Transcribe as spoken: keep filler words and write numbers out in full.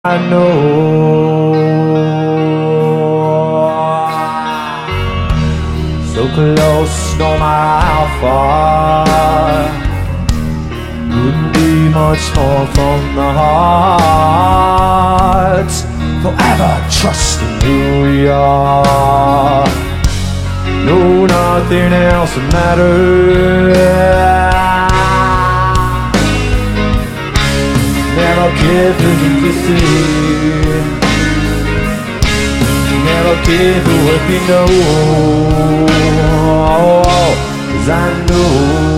I know, so close, no matter how far, wouldn't be much more from the heart. Forever trusting who we are. No, nothing else matters. Never care who you see. Never care who what we know. 'Cause I know